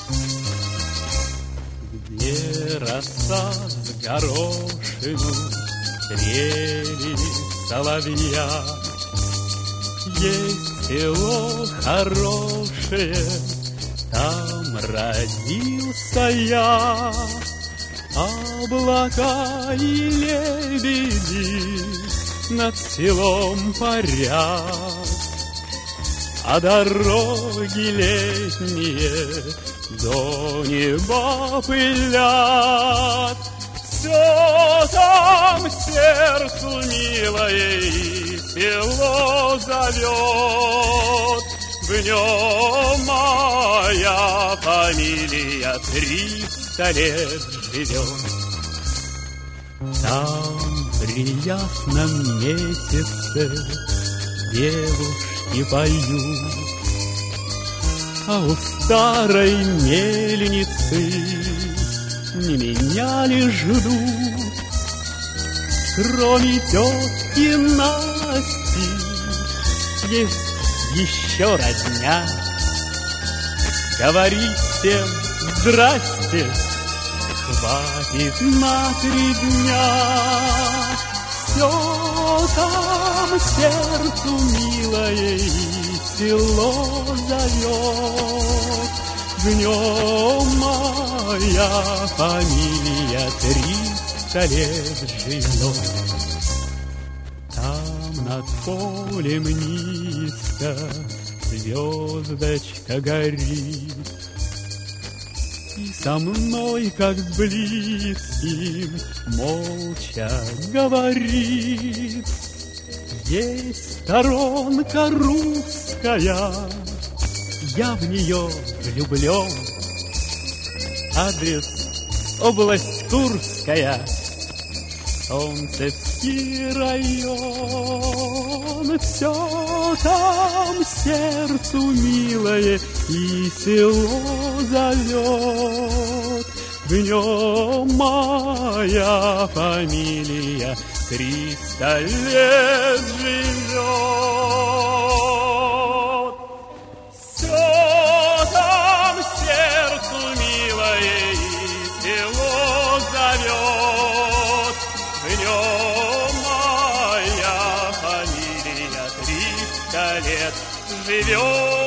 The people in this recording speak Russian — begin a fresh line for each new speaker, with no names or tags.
Где роса с горошину, трели соловья. Есть село хорошее, там родился я. Облака и лебеди над селом парят, а дороги летние до неба пылят. Все там сердцу милое и село зовет. В нем моя фамилия 300 лет живет. Там при ясном месяце девушки поют, а у старой мельницы не меня ли ждут. Кроме тетки Насти есть еще родня. Говори всем здрасте, хватит на 3 дня. Все там сердцу милое и село зовет. В нем моя фамилия 300 лет живет. Там над полем низко звездочка горит, и со мной, как с близким, молча говорит. Есть сторонка русская, я в нее влюблен. Адрес — область Курская, Солнцевский район. Все там сердцу милое и село зовет. В нем моя фамилия 300 лет живет. Все там сердцу милое и село зовет. В нем моя фамилия 300 лет живет.